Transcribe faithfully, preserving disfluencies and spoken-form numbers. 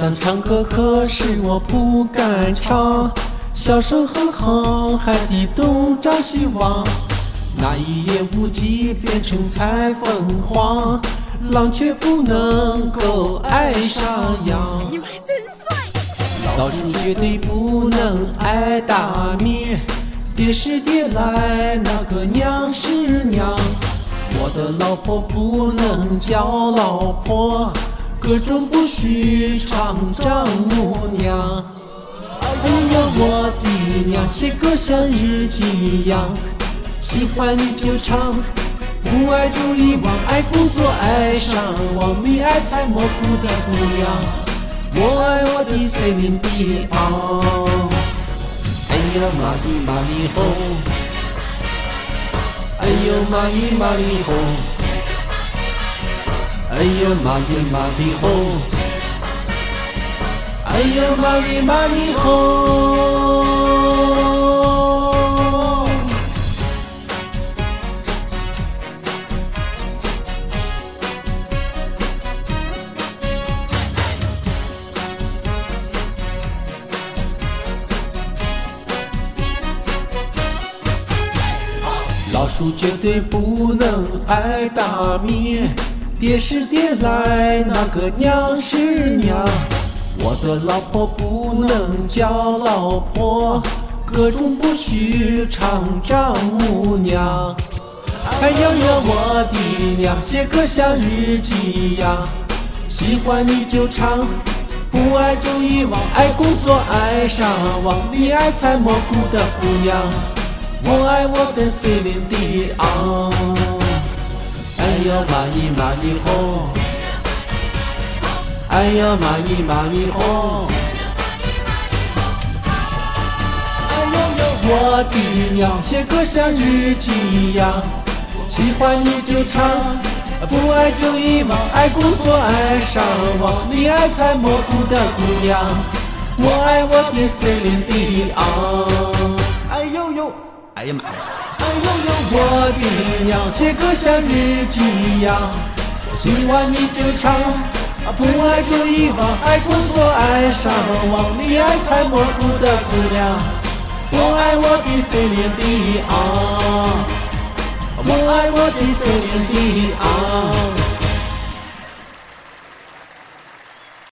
想唱歌，可是我不敢唱。小声哼哼，海底东张西望。那一夜无际变成彩凤凰，浪却不能够爱上羊。 你们还真帅！ 老鼠绝对不能爱大米，爹是爹来，那个娘是娘。我的老婆不能叫老婆，歌中不许唱丈母娘。哎呀，我的娘，写歌像日记一样，喜欢你就唱，不爱就遗忘，爱工作爱上网，你爱采蘑菇的姑娘，我爱我的森林迪奥。哎呀，玛丽玛丽吼，哎呦玛丽玛丽吼，哎呦玛丽玛丽吼，哎呦玛丽玛丽吼。老鼠绝对不能爱大米，爹是爹来，那个娘是娘。我的老婆不能叫老婆，歌中不许唱丈母娘。哎呀呀，我的娘，写歌像日记一样，喜欢你就唱，不爱就遗忘，爱工作爱上网，你爱采蘑菇的姑娘，我爱我的森林迪奥。哎呀，玛丽玛丽吼，哎呀，玛丽玛丽吼，哎呀呀，我的娘，写歌像日记一样，喜欢你就唱，不爱就遗忘，爱工作爱上网，你爱采蘑菇的姑娘，我爱我的森林迪奥。哎呦呦，哎呀妈呀！哎呦呦，我的娘，写歌像日记一样，喜欢你就唱，不爱就遗忘，爱工作爱上网，你爱采蘑菇的姑娘，我爱我的森林迪奥，我爱我的森林迪奥。